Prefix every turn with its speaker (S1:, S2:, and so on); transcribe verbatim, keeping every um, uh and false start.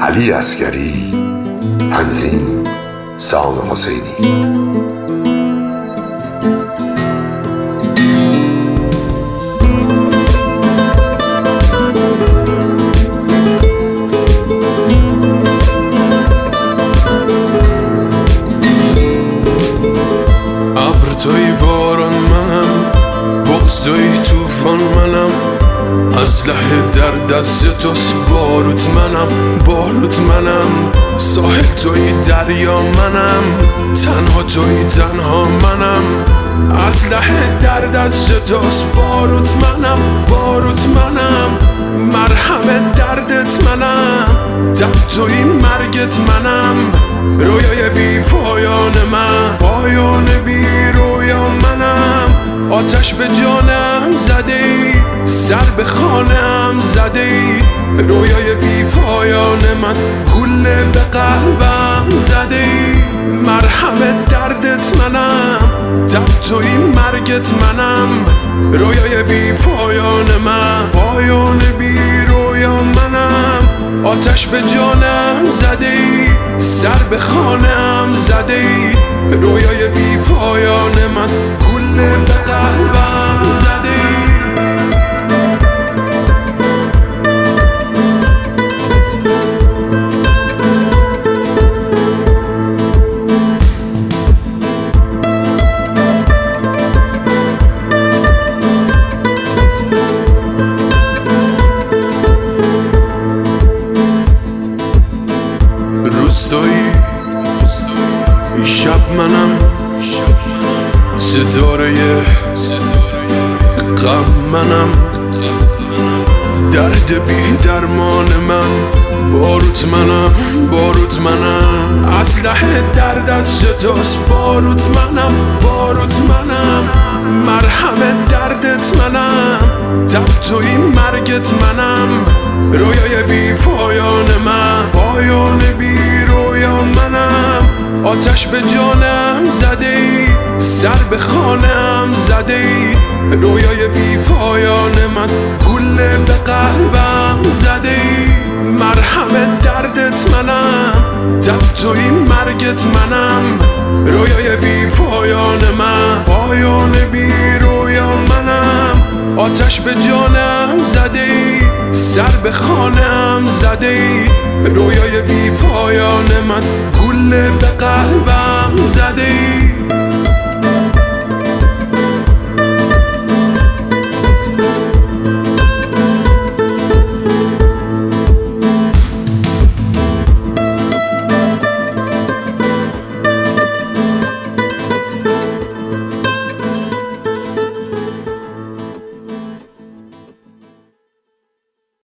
S1: علی عسگری، تنظیم سام حسینی.
S2: ابر توی باران منم، بغض توی توفان منم، اسلحه در دست توست باروت منم، باروت منم. ساحل توی دریا منم، تنها توی تنها منم، اسلحه در دست توست باروت منم، باروت منم. مرهم دردت منم، تب توی مرگت منم، رویای بی پایان من، پایان بی رویا منم. آتش به جانم زده ای، سر به خانم زده ای، رویای بی پایان من، گوله به قلبم زده ای. مرهم دردت منم، تب توی مرگت منم، رویای بی پایان من، پایان بی رویا منم. آتش به جانم زده ای، سر به خانم زده ای، رویای بی پایان من، گوله به قلبم زده ای. روستایی شب منم، ستاره غم منم، درد بی درمان من، باروت منم، باروت منم. اسلحه در دست توست باروت منم، باروت منم. مرهم دردت منم، تب توی مرگت منم، رویای بی پایان من، پایان بی رویا منم. آتش به جانم زده ای، سر به خانم زده ای، رویای بی پایان من، گوله به قلبم زده ای. مرهم دردت منم، تب توی مرگت منم، رویای بی پایان من، پایان بی رویا منم. آتش به جانم زده ای، سر به خانم زده ای، رویای بی پایان من، گوله به قلبم زده ای.